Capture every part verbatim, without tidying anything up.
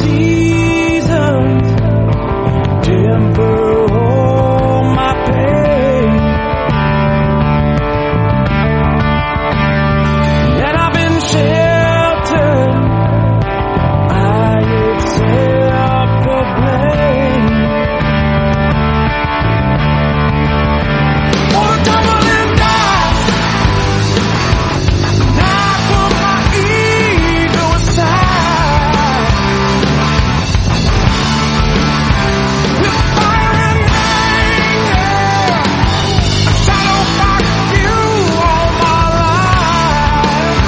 seasons temper all my pain, and I've been sheltered. I accept the blame for the tumbling dice. And I put my ego aside. With fire and anger, a shadow box you all my life.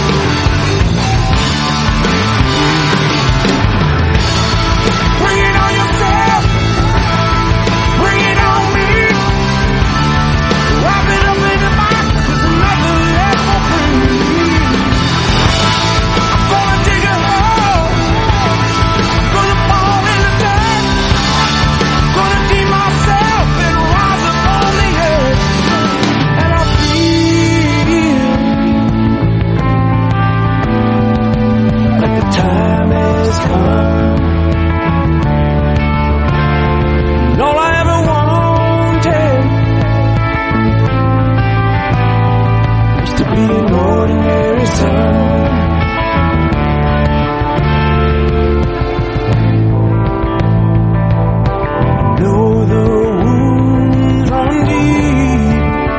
Bring it on yourself, bring it on me. Wrap it up in a box, there's another level for me. I'm gonna dig a hole, gonna fall in the dirt, gonna deem myself and rise up on the edge. And I feel like the time has come. And all I ever wanted was to be an ordinary son. I know the wounds run deep,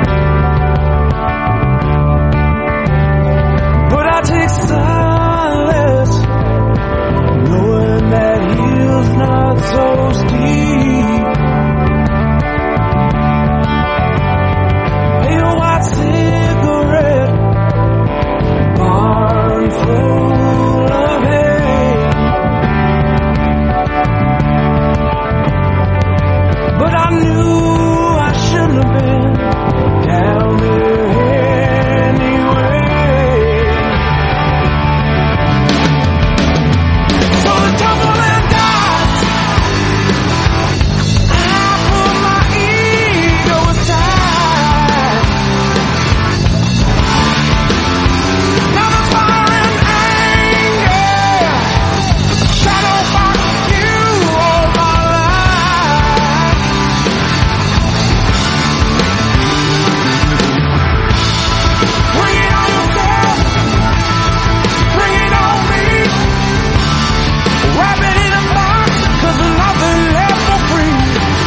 but I take solace knowing that heel's not so steep. Pale white cigarette, barn full of hay. But I knew I shouldn't have been down there anyway. So the tumbling dice, I put my ego aside. Now there's fire and anger, shadow box you all my life. Bring it on yourself, bring it on me. Wrap it in a box, 'cause nothing left for free.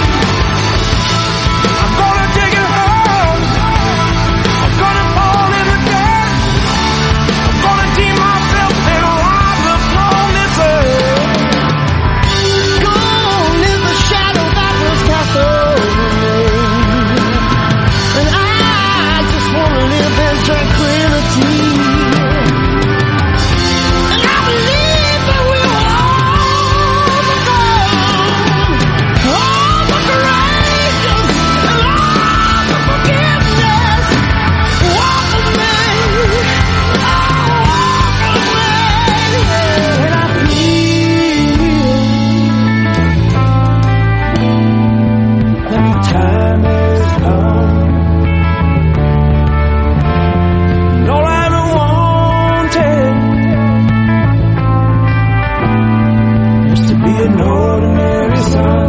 I'm gonna dig a hole, I'm gonna fall in the dirt, I'm gonna deem myself and rise up on this earth. Gone is the shadow that was cast over me, and I just wanna live in tranquility. And I believe that we'll overcome all the courageous and all the forgiveness. Walk away, oh, walk away. And I feel that the time has come. And all I ever wanted was to be an ordinary son.